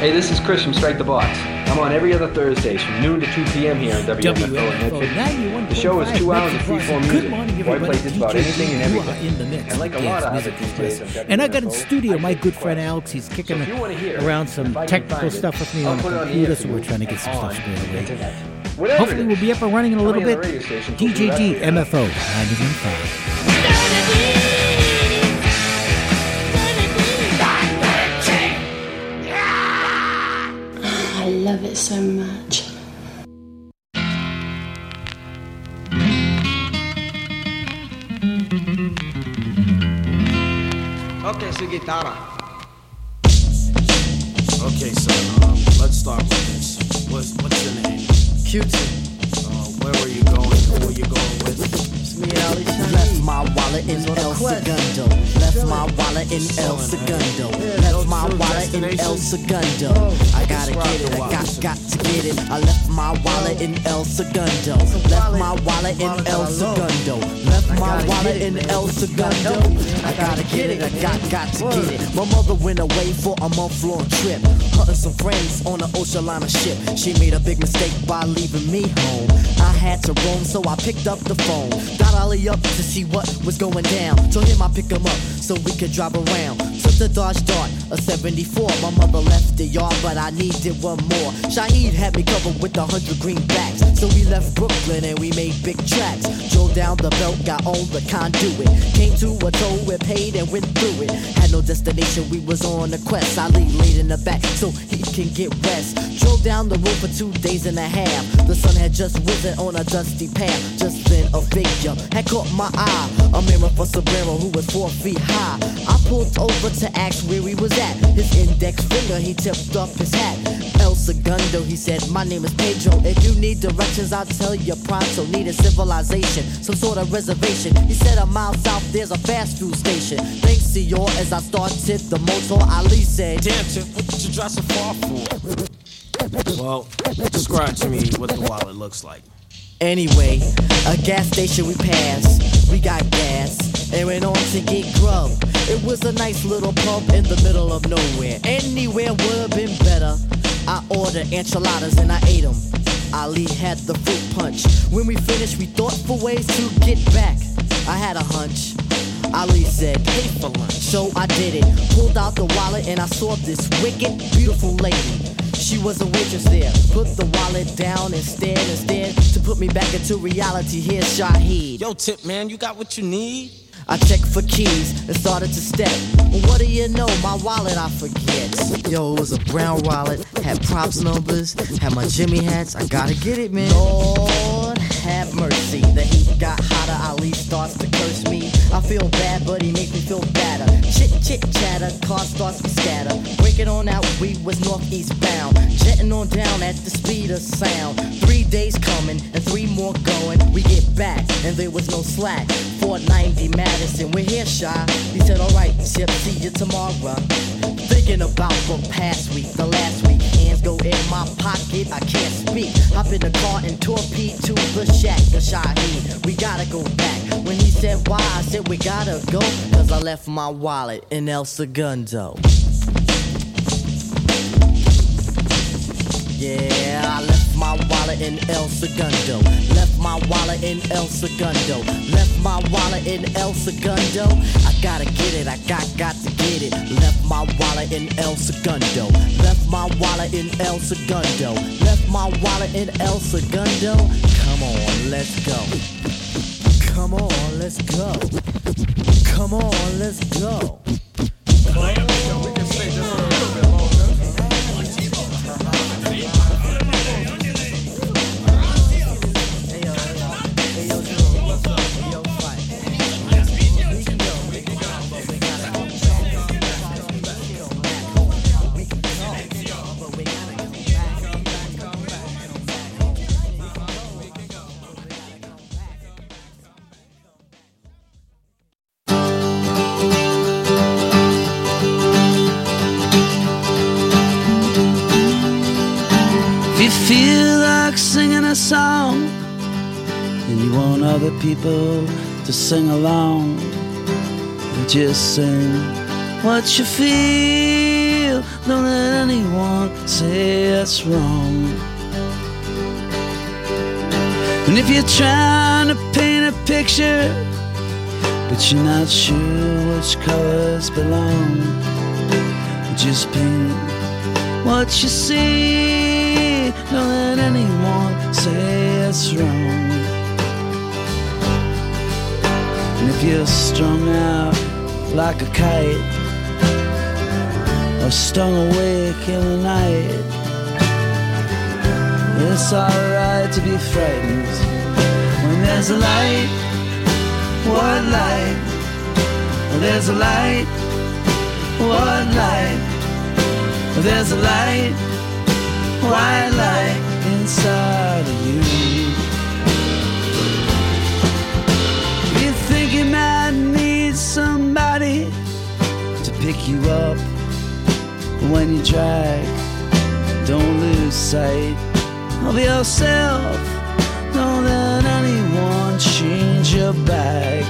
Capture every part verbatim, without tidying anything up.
Hey, this is Chris from Strike the Box. I'm on every other Thursdays from noon to two p.m. here on W M F O in Medford. The show is two hours of free-form music, where I play just about anything and everything. And like a lot of other D Js on W M F O, and I got in studio my good friend Alex. He's kicking around some technical stuff with me on the computer, so we're trying to get some stuff squared away. Hopefully we'll be up and running in a little bit. D J D M F O ninety point five. I love it so much. Okay, so guitarra. Okay, so um, let's start with this. What's what's your name? Q-Tip. Uh, where were you going? Who were you going with? It's me, Ali Shaheed. Left my wallet in El Segundo. Left my wallet in El Segundo. Left my wallet in El Segundo. I gotta get it, I got, got to get it. I left my wallet in El Segundo. Left my wallet in El Segundo. Left my wallet in El Segundo. I gotta get it, I got, got to get it. My mother went away for a month-long trip, hunting some friends on an ocean liner ship. She made a big mistake by leaving me home. I had to roam, so I picked up the phone. Got Ollie up to see what was going down. Told him I pick him up so we could drive around. Took the Dodge Dart, a seventy-four. My mother left the yard, but I needed one more. Shaheed had me covered with a hundred greenbacks. So we left Brooklyn and we made big tracks. Drove down the belt, got on the conduit. Came to a toll, we paid and went through it. Had no destination, we was on a quest. Ali laid in the back so he can get rest. Drove down the road for two days and a half. The sun had just risen on a dusty path. Just then a figure had caught my eye. A mirror for Sombrero who was four feet high. I pulled over to ask where he was at. His index finger, he tipped up his hat. El Segundo, he said, my name is Pedro. If you need directions, I'll tell you pronto. Need a civilization, some sort of reservation. He said a mile south, there's a fast food station. Thanks, senor, as I started the motor, Ali said, damn, Tip, what did you drive so far for? Well, describe to me what the wallet looks like. Anyway, a gas station we passed. We got gas and went on to get grub. It was a nice little pub in the middle of nowhere. Anywhere would have been better. I ordered enchiladas and I ate them. Ali had the fruit punch. When we finished, we thought for ways to get back. I had a hunch. Ali said, pay for lunch. So I did it. Pulled out the wallet and I saw this wicked, beautiful lady. She was a waitress there. Put the wallet down and stared and stared to put me back into reality. Here's Shaheed. Yo, Tip, man, you got what you need? I checked for keys and started to step. What do you know? My wallet I forget. Yo, it was a brown wallet, had props numbers, had my Jimmy hats. I gotta get it, man. Lord have mercy. The heat got hotter. Ali starts to curse me. I feel bad, but he makes me feel badder. Chit chit chatter, car starts to scatter. Breaking on out, we was northeast bound. Jetting on down at the speed of sound. Three days coming and three more going. We get back and there was no slack. four ninety Madison, we're here, Shy. He said, alright, Chip, see you tomorrow. Thinking about the past week, the last week. Hands go in my pocket, I can't speak. Hop in the car and torpedo to the shack, the Shaheed. We gotta go back. When he said why, I said we gotta go. Cause I left my wallet in El Segundo. Yeah, I left my wallet in El Segundo. Left my wallet in El Segundo. Left my wallet in El Segundo. I gotta get it, I got, got to get it. Left my wallet in El Segundo. Left my wallet in El Segundo. Left my wallet in El Segundo. Come on, let's go. Come on, let's go. Come on, let's go. We can stay just a little bit longer. Feel like singing a song and you want other people to sing along, just sing what you feel. feel. Don't let anyone say it's wrong. And if you're trying to paint a picture, but you're not sure which colors belong, just paint what you see. Don't let anyone say it's wrong. And if you're strung out like a kite, or stung awake in the night, it's alright to be frightened when there's a light. What light? There's a light. What light? There's a light. White light inside of you. You think you might need somebody to pick you up when you drag. Don't lose sight of yourself. Don't let anyone change your bag.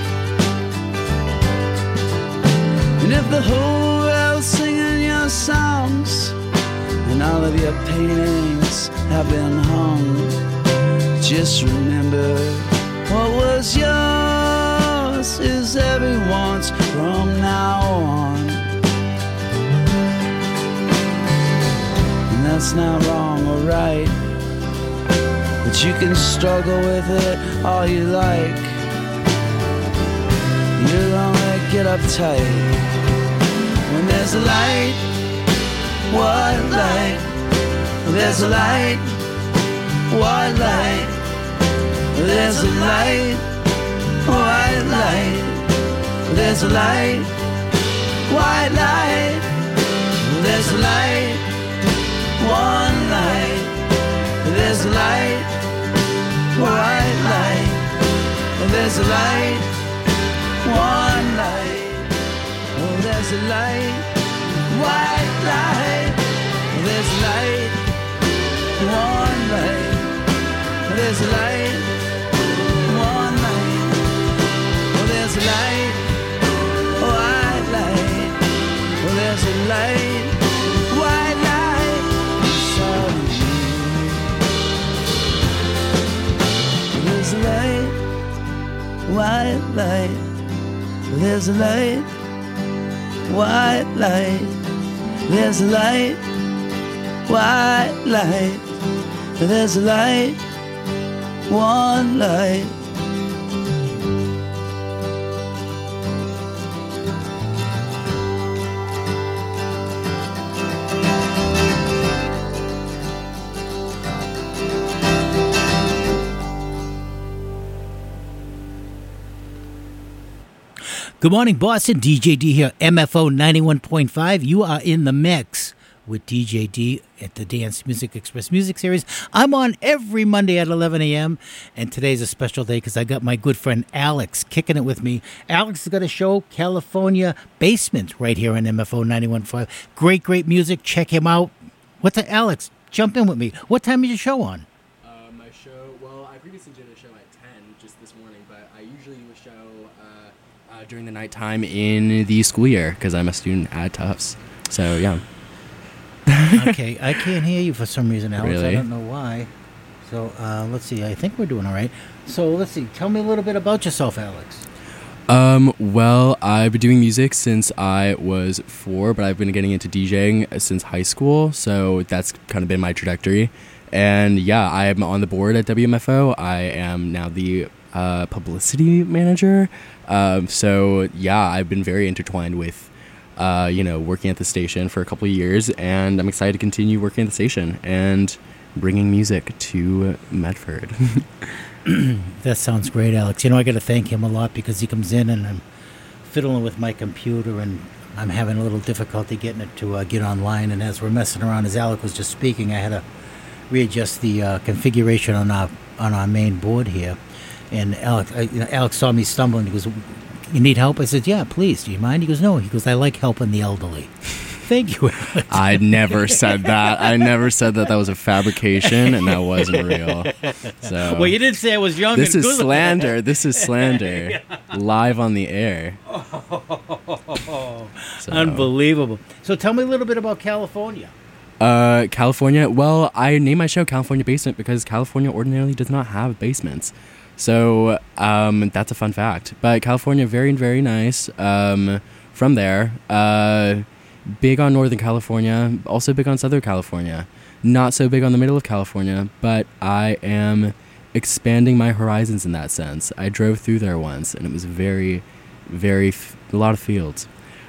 And if the whole world's singing your songs and all of your paintings have been hung, just remember what was yours is everyone's from now on. And that's not wrong or right, but you can struggle with it all you like. You'll only get uptight when there's a light. What light? There's a light. What light? There's a light. White light. There's a light. White light. There's a light. One light. There's a light. White light. There's a light. One light. There's a light. White light. There's a light. One light. There's a light. One light. There's a light. White light. There's a light. White light inside of you. There's a light. White light. There's a light. White light. There's a light. White light. There's a light. One light. Good morning, Boston. D J D here, M F O ninety-one point five. You are in the mix with D J D at the Dance Music Express Music Series. I'm on every Monday at eleven a.m., and today's a special day because I got my good friend Alex kicking it with me. Alex has got a show, California Basement, right here on M F O ninety-one point five. Great, great music. Check him out. What the, Alex, jump in with me. What time is your show on? Uh, my show, well, I previously did a show at ten just this morning, but I usually do a show uh, uh, during the nighttime in the school year because I'm a student at Tufts. So, yeah. Okay, I can't hear you for some reason, Alex. Really? I don't know why. So, uh, let's see. I think we're doing all right. So, let's see. Tell me a little bit about yourself, Alex. Um, well, I've been doing music since I was four, but I've been getting into DJing since high school, so that's kind of been my trajectory. And yeah, I'm on the board at W M F O. I am now the uh, publicity manager. Um, so yeah, I've been very intertwined with Uh, you know, working at the station for a couple of years, and I'm excited to continue working at the station and bringing music to Medford. That sounds great, Alex. You know, I got to thank him a lot because he comes in and I'm fiddling with my computer and I'm having a little difficulty getting it to uh, get online. And as we're messing around, as Alex was just speaking, I had to readjust the uh, configuration on our on our main board here. And Alex, I, you know, Alex saw me stumbling. He goes, "You need help?" I said, "Yeah, please. Do you mind?" He goes, "No." He goes, "I like helping the elderly." thank you, Alex. I never said that. I never said that that was a fabrication and that wasn't real. So well, you didn't say I was young. This and is good. slander. This is slander. Yeah. Live on the air. Oh, so. Unbelievable. So tell me a little bit about California. Uh, California. Well, I named my show California Basement because California ordinarily does not have basements. So um, that's a fun fact. But California, very, very nice. Um, from there, uh, big on Northern California, also big on Southern California. Not so big on the middle of California, but I am expanding my horizons in that sense. I drove through there once, and it was very, very, f- a lot of fields.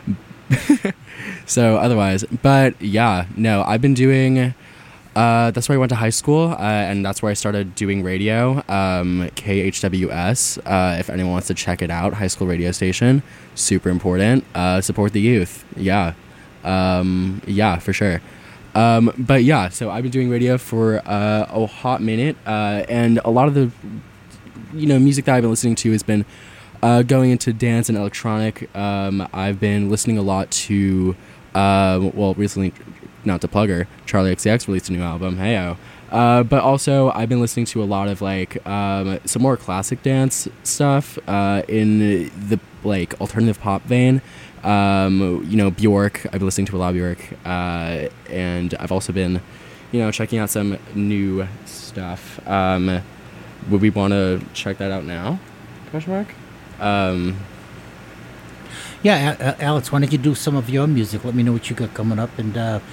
So otherwise, but yeah, no, I've been doing... Uh, that's where I went to high school, uh, and that's where I started doing radio, um, K H W S, uh, if anyone wants to check it out, high school radio station, super important, uh, support the youth, yeah, um, yeah, for sure, um, but yeah, so I've been doing radio for, uh, a hot minute, uh, and a lot of the, you know, music that I've been listening to has been, uh, going into dance and electronic. um, I've been listening a lot to, uh, well, recently, not to plug her, Charlie X C X released a new album, heyo. Uh, but also, I've been listening to a lot of, like, um, some more classic dance stuff uh, in the, like, alternative pop vein. Um, you know, Bjork, I've been listening to a lot of Bjork. Uh, and I've also been, you know, checking out some new stuff. Um, would we want to check that out now? Question mark? Um... Yeah, Alex, why don't you do some of your music? Let me know what you got coming up, and uh,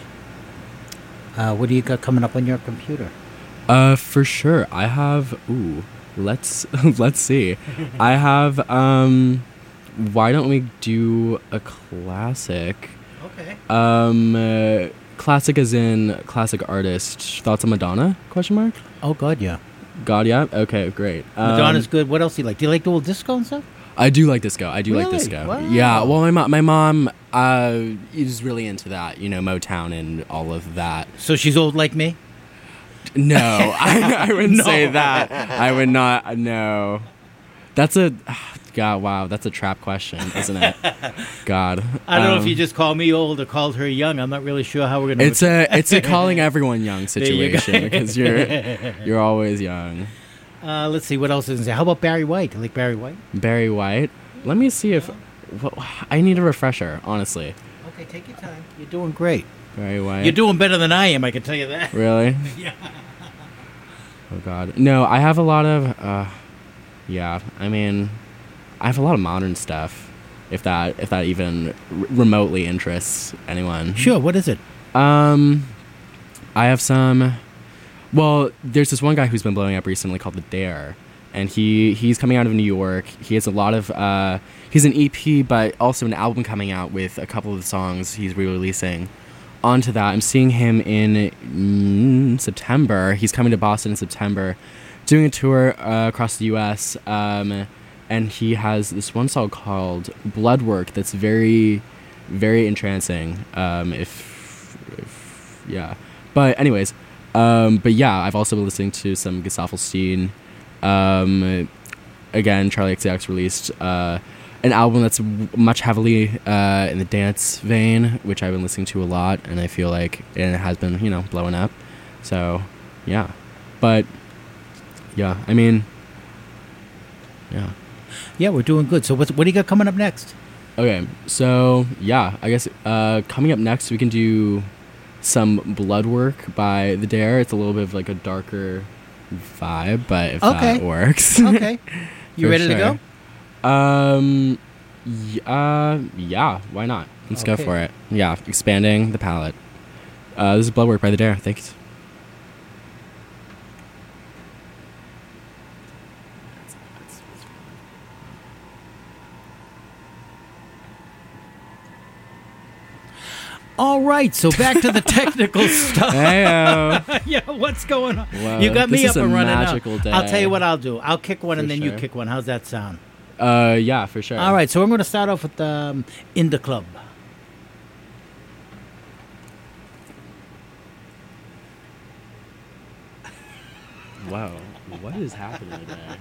uh, what do you got coming up on your computer? Uh, for sure. I have. Ooh, let's let's see. I have. Um, why don't we do a classic? Okay. Um, uh, classic as in classic artist. Thoughts on Madonna? Question mark. Oh God, yeah. God, yeah. Okay, great. Um, Madonna's good. What else do you like? Do you like the old disco and stuff? I do like disco. I do really? like disco. Wow. Yeah. Well, my mom, my mom uh, is really into that. You know, Motown and all of that. So she's old like me? No, I, I wouldn't no. say that. I would not. No, that's a God. Wow, that's a trap question, isn't it? God. I don't um, know if you just called me old or called her young. I'm not really sure how we're gonna. It's a it's a calling everyone young situation you because you're you're always young. Uh, let's see what else is there. How about Barry White? Do you like Barry White? Barry White. Let me see if well, I need a refresher. Honestly. Okay, take your time. You're doing great. Barry White. You're doing better than I am. I can tell you that. Really? Yeah. Oh God. No, I have a lot of. Uh, yeah, I mean, I have a lot of modern stuff. If that if that even r- remotely interests anyone. Sure. What is it? Um, I have some. Well, there's this one guy who's been blowing up recently called The Dare, and he he's coming out of New York. He has a lot of uh, he's an E P, but also an album coming out with a couple of the songs he's re-releasing. Onto that, I'm seeing him in mm, September. He's coming to Boston in September, doing a tour uh, across the U S Um, and he has this one song called Bloodwork that's very, very entrancing. Um, if, if yeah, but anyways. Um, but yeah, I've also been listening to some Gesaffelstein. Um, again, Charlie X C X released uh, an album that's w- much heavily uh, in the dance vein, which I've been listening to a lot, and I feel like and it has been, you know, blowing up. So, yeah. But, yeah, I mean, yeah. Yeah, we're doing good. So what's, what do you got coming up next? Okay, so, yeah, I guess uh, coming up next we can do some Bloodwork by The Dare. It's a little bit of like a darker vibe, but if okay. that works. Okay. You ready sure. to go? Um, y- uh, yeah, why not? Let's okay. go for it. Yeah, expanding the palette. Uh, this is Bloodwork by The Dare. Thanks. All right, so back to the technical stuff. Heyo. Yeah, what's going on? Whoa, you got me this up is and a running magical now. day. I'll tell you what I'll do. I'll kick one For and then sure. you kick one. How's that sound? Uh, yeah, for sure. All right, so I'm going to start off with um, In the Club. Wow, what is happening today?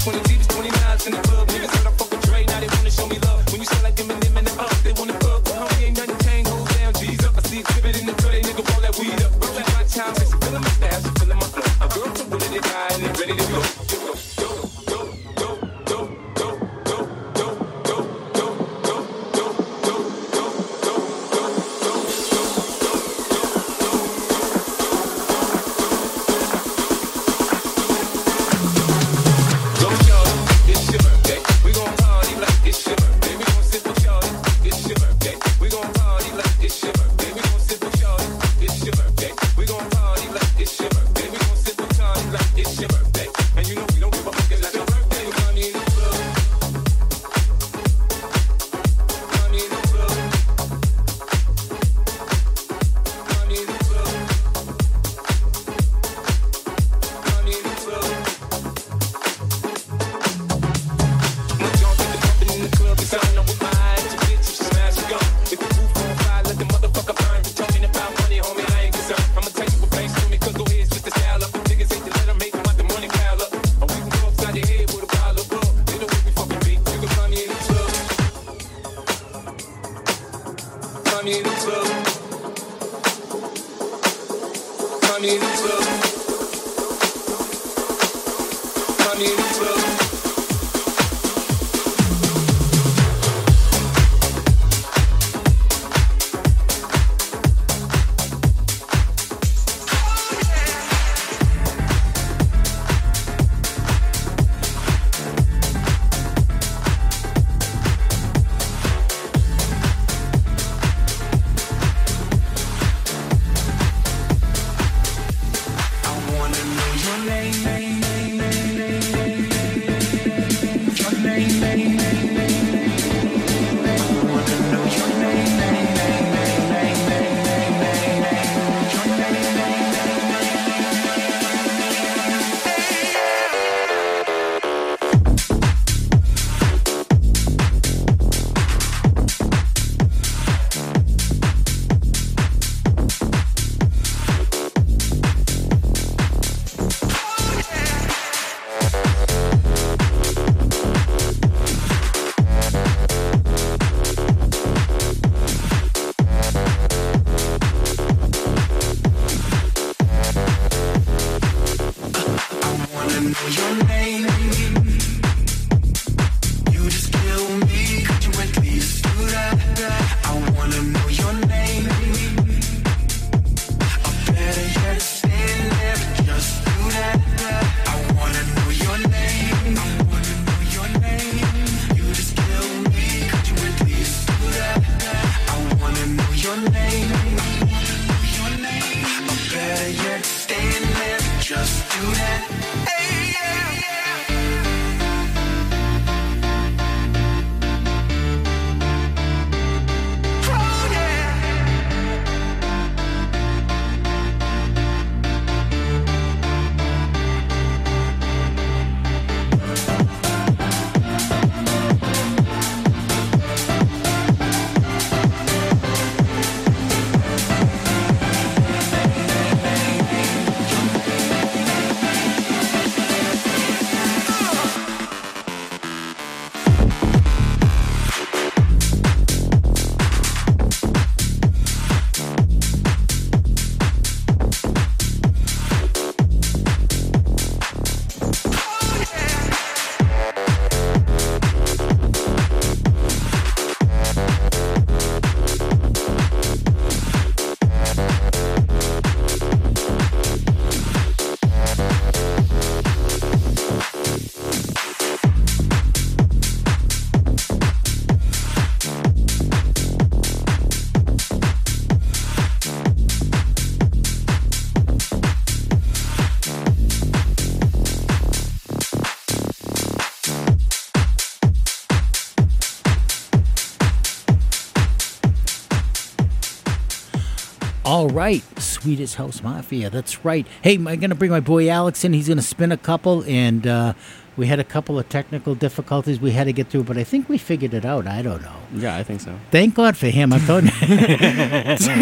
All right, Swedish House Mafia. That's right. Hey, I'm going to bring my boy Alex in. He's going to spin a couple, and uh, we had a couple of technical difficulties we had to get through, but I think we figured it out. I don't know. Yeah, I think so. Thank God for him. I'm telling you.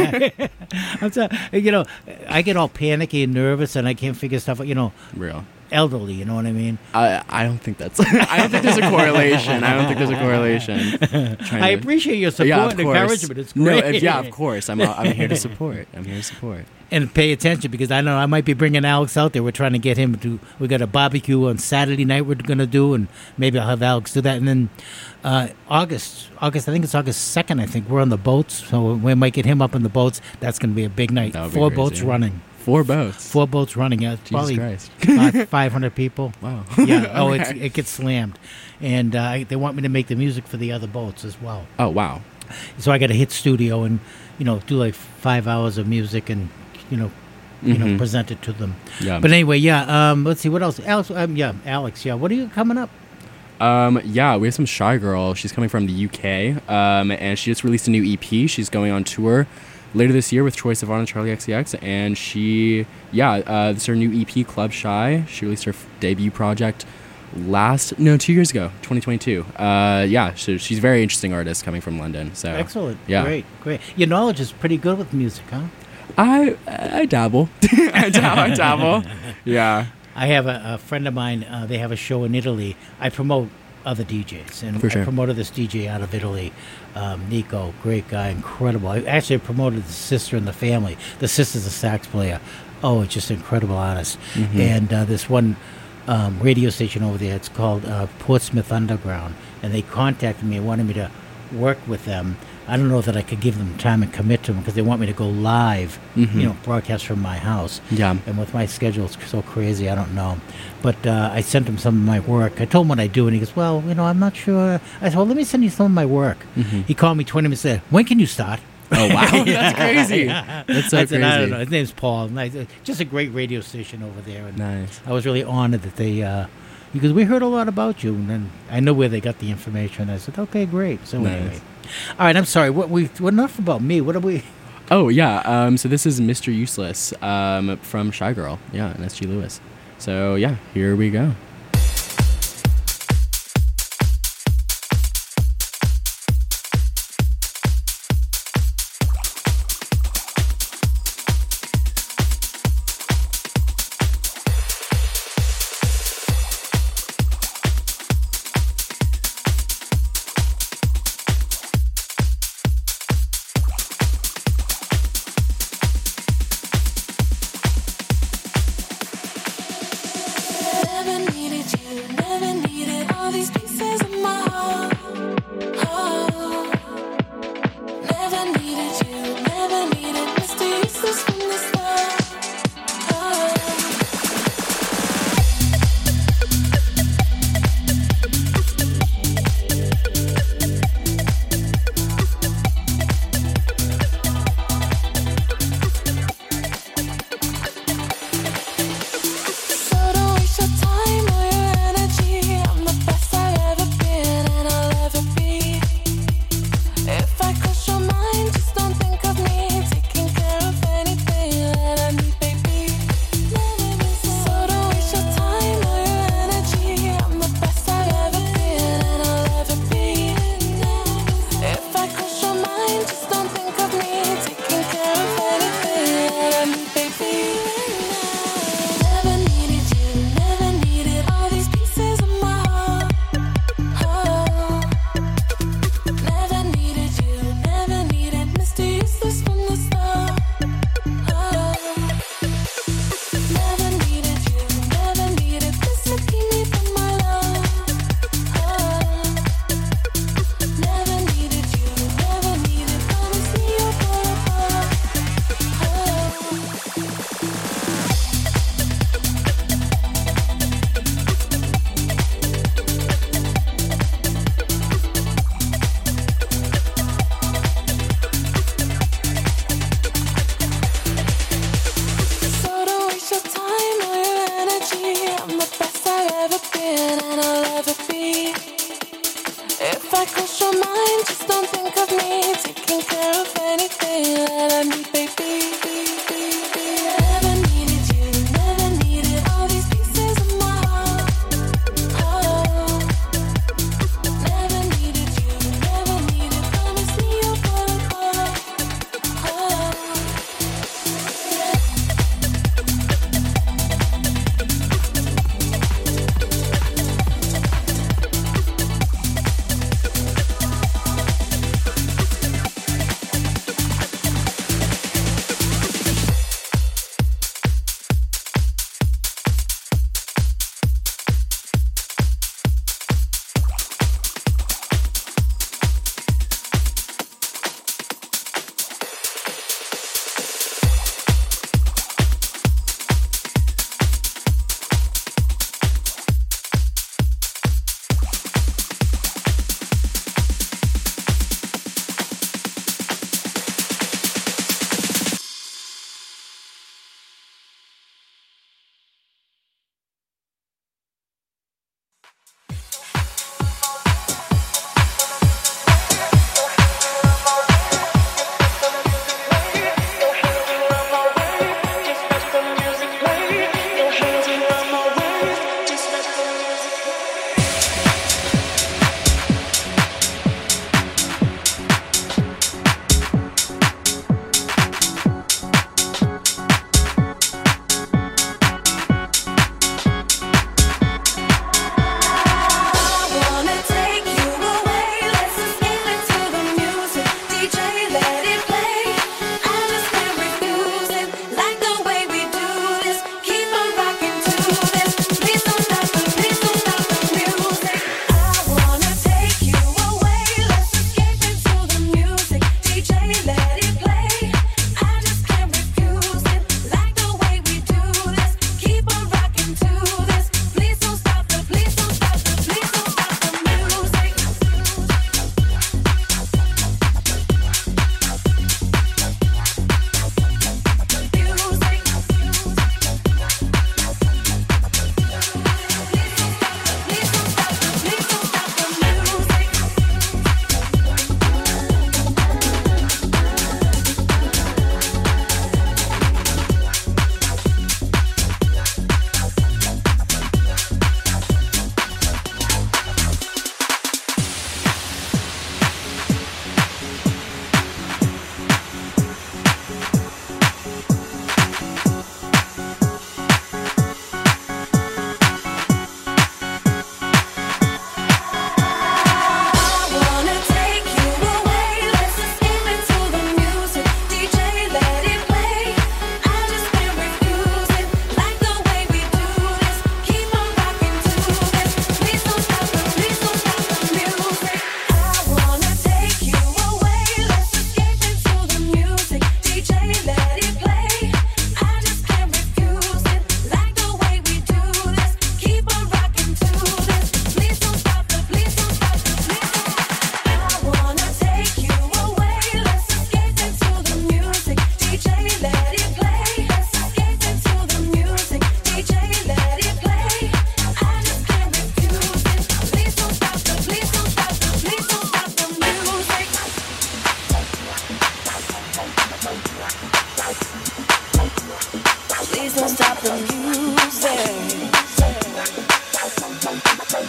I'm telling you know, I get all panicky and nervous, and I can't figure stuff out. You know, real. elderly. You know what I mean? I I don't think that's. I don't think there's a correlation. I don't think there's a correlation. I to, appreciate your support yeah, and encouragement. It's great. No, if, yeah, of course. I'm I'm here to support. I'm here to support. And pay attention because I know I might be bringing Alex out there. We're trying to get him to. We got a barbecue on Saturday night. We're going to do, and maybe I'll have Alex do that. And then uh, August, August. I think it's August second. I think we're on the boats, so we might get him up on the boats. That's going to be a big night. Four boats running. Four boats. Four boats running. Yeah, Jesus probably Christ. five, five hundred people. Wow. Yeah. Oh, okay. it's, it gets slammed, and uh, they want me to make the music for the other boats as well. Oh wow. So I got to hit studio and you know do like five hours of music and you know. You know, mm-hmm. present it to them. Yeah. But anyway, yeah. Um, let's see what else. Alex, um, yeah, Alex. Yeah. What are you coming up? Um, yeah, we have some Shy Girl. She's coming from the U K, um, and she just released a new E P. She's going on tour later this year with Troye Sivan and Charlie X C X. And she, yeah, uh, this is her new E P, Club Shy. She released her f- debut project last, no, two years ago, twenty twenty-two. Uh, yeah, so she's a very interesting artist coming from London. So excellent. Yeah. Great, great. Your knowledge is pretty good with music, huh? I I dabble. I, dabble I dabble. Yeah. I have a, a friend of mine. Uh, they have a show in Italy. I promote other D Js, and For sure. I promoted this D J out of Italy, um, Nico. Great guy, incredible. I actually promoted the sister in the family. The sister's a sax player. Oh, it's just incredible artist. Mm-hmm. And uh, this one um, radio station over there. It's called uh, Portsmouth Underground, and they contacted me and wanted me to work with them. I don't know that I could give them time and commit to them because they want me to go live, mm-hmm. you know, broadcast from my house. Yeah. And with my schedule, it's so crazy, I don't know. But uh, I sent him some of my work. I told him what I do, and he goes, well, you know, I'm not sure. I said, well, let me send you some of my work. Mm-hmm. He called me twenty minutes later. When can you start? Oh, wow. That's crazy. Yeah. That's so I said, crazy. I don't know. His name's Paul. Just a great radio station over there. And nice. I was really honored that they... Uh, because we heard a lot about you, and then I know where they got the information. I said, okay, great. So nice. anyway. All right, I'm sorry. What we what enough about me? What are we? Oh yeah. Um, so this is Mister Useless um, from Shy Girl. Yeah, and S G Lewis. So yeah, here we go. Never need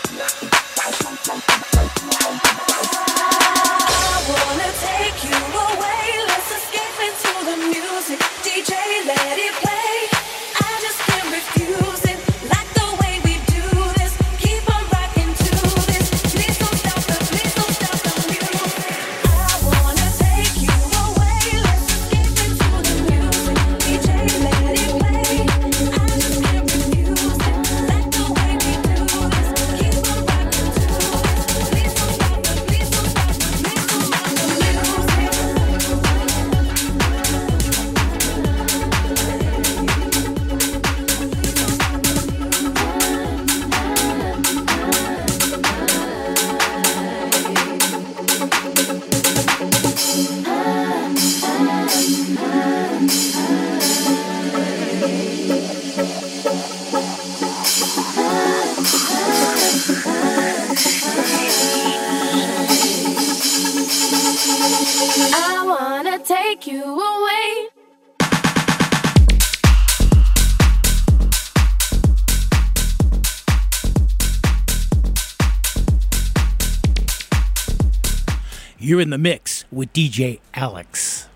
You're in the mix with D J Alex.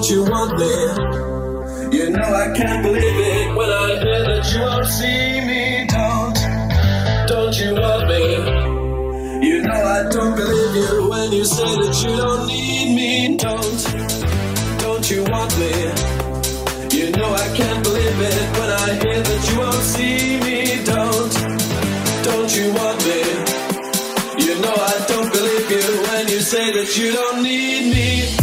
don't you want me? You know I can't believe it when I hear that you won't see me. Don't, don't you want me? You know I don't believe you when you say that you don't need me. Don't, don't you want me? You know I can't believe it when I hear that you won't see me. Don't, don't you want me? You know I don't believe you when you say that you don't need me.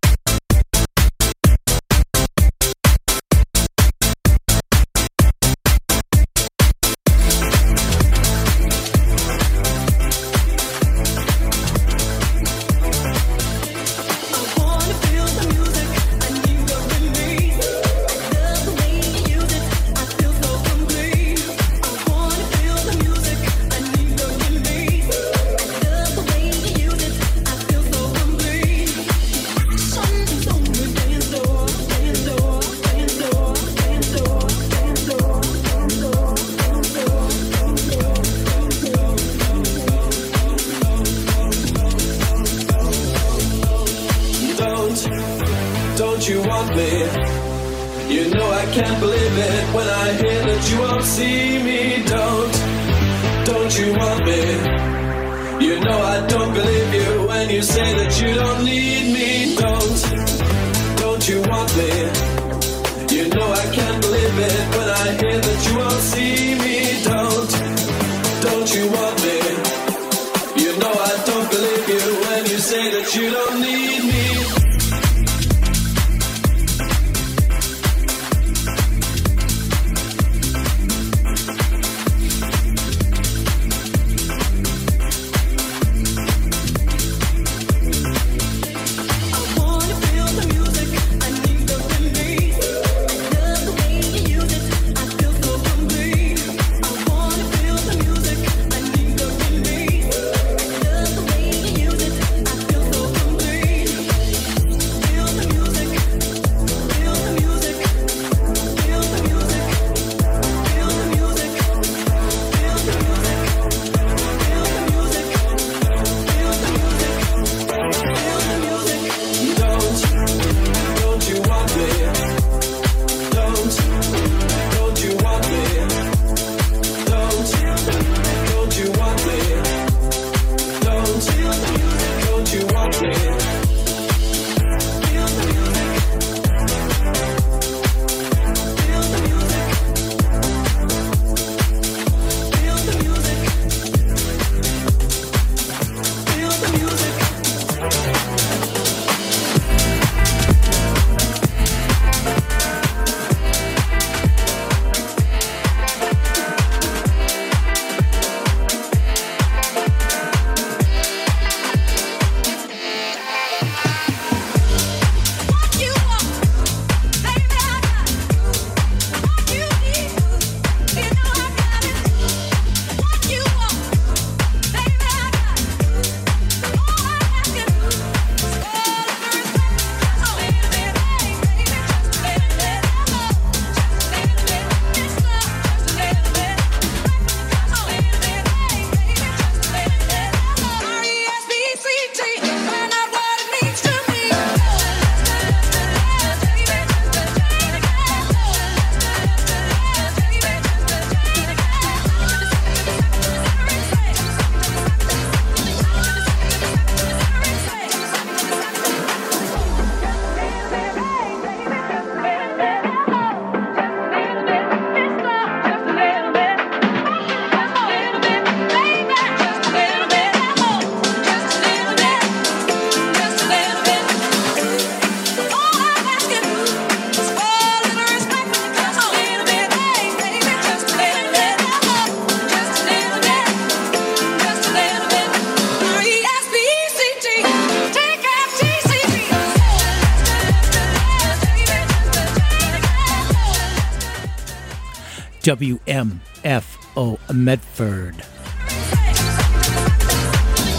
W M F O Medford.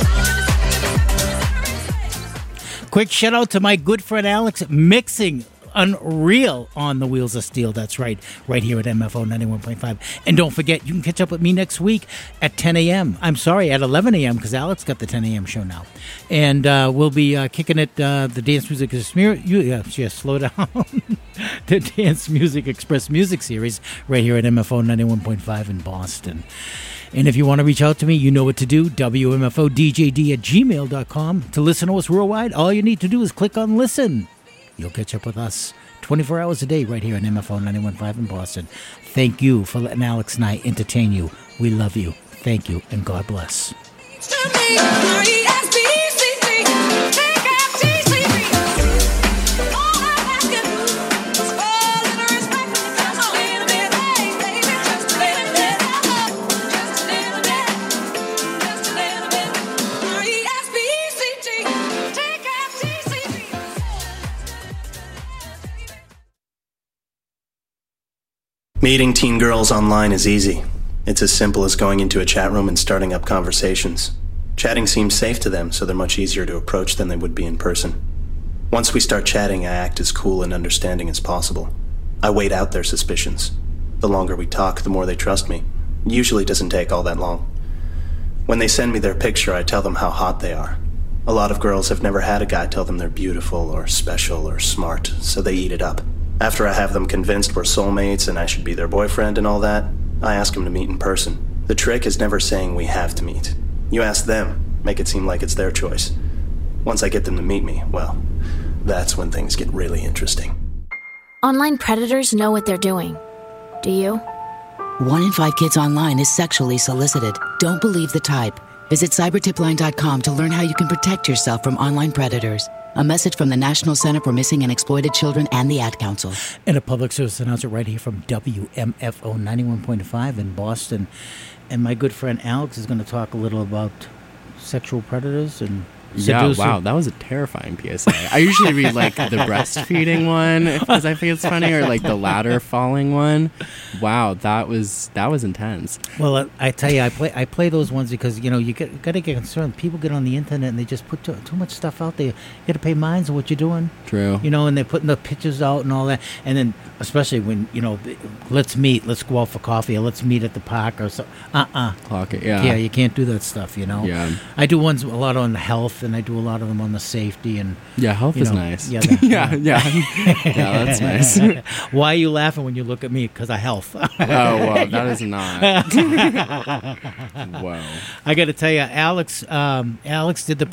Quick shout out to my good friend Alex, mixing unreal on the Wheels of Steel. That's right, right here at M F O ninety-one point five. And don't forget, you can catch up with me next week at ten a.m. I'm sorry, at eleven a.m. because Alex got the ten a.m. show now. And uh, we'll be uh, kicking it, uh, the Dance Music Express, yeah, yeah, slow down. The Dance Music Express Music Series right here at M F O ninety-one point five in Boston. And if you want to reach out to me, you know what to do, W M F O D J D at gmail dot com. To listen to us worldwide, all you need to do is click on listen. You'll catch up with us twenty-four hours a day right here on M F O ninety-one point five in Boston. Thank you for letting Alex and I entertain you. We love you. Thank you, and God bless. Meeting teen girls online is easy. It's as simple as going into a chat room and starting up conversations. Chatting seems safe to them, so they're much easier to approach than they would be in person. Once we start chatting, I act as cool and understanding as possible. I wait out their suspicions. The longer we talk, the more they trust me. It usually doesn't take all that long. When they send me their picture, I tell them how hot they are. A lot of girls have never had a guy tell them they're beautiful or special or smart, so they eat it up. After I have them convinced we're soulmates and I should be their boyfriend and all that, I ask them to meet in person. The trick is never saying we have to meet. You ask them, make it seem like it's their choice. Once I get them to meet me, well, that's when things get really interesting. Online predators know what they're doing. Do you? One in five kids online is sexually solicited. Don't believe the type. Visit cyber tip line dot com to learn how you can protect yourself from online predators. A message from the National Center for Missing and Exploited Children and the Ad Council. And a public service announcement right here from W M F O ninety-one point five in Boston. And my good friend Alex is going to talk a little about sexual predators and Yeah, seducer. Wow, that was a terrifying P S A. I usually read like the breastfeeding one because I think it's funny, or like the ladder falling one. Wow, that was that was intense. Well, uh, I tell you, I play I play those ones because you know you get got to get concerned. People get on the internet and they just put too, too much stuff out there. You got to pay minds of what you're doing. True. You know, and they're putting the pictures out and all that, and then especially when you know, let's meet, let's go out for coffee, or let's meet at the park or so. Uh uh Clock it. Yeah. Yeah, you can't do that stuff. You know. Yeah. I do ones a lot on health, and I do a lot of them on the safety and. Yeah, health is know, nice. Yeah, the, yeah, yeah, yeah. That's nice. Why are you laughing when you look at me? Because of health. Oh, well, that is not. Whoa. I got to tell you, Alex. Um, Alex did the